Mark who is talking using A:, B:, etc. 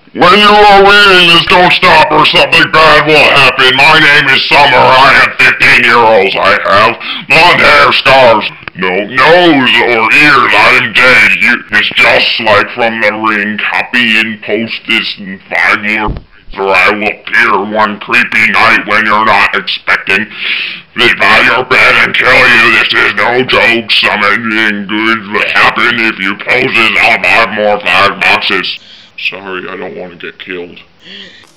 A: When you are reading this, don't stop or something bad will happen. My name is Summer. I have 15 year olds. I have blonde hair, scars, no nose or ears. I'm dead. It's just like from the ring. Copy and post this in 5 more or I will appear one creepy night when you're not expecting. Sit by your bed and kill you. This is no joke. Something good will happen if you pose this. I'll buy more 5 boxes. Sorry, I don't want to get killed.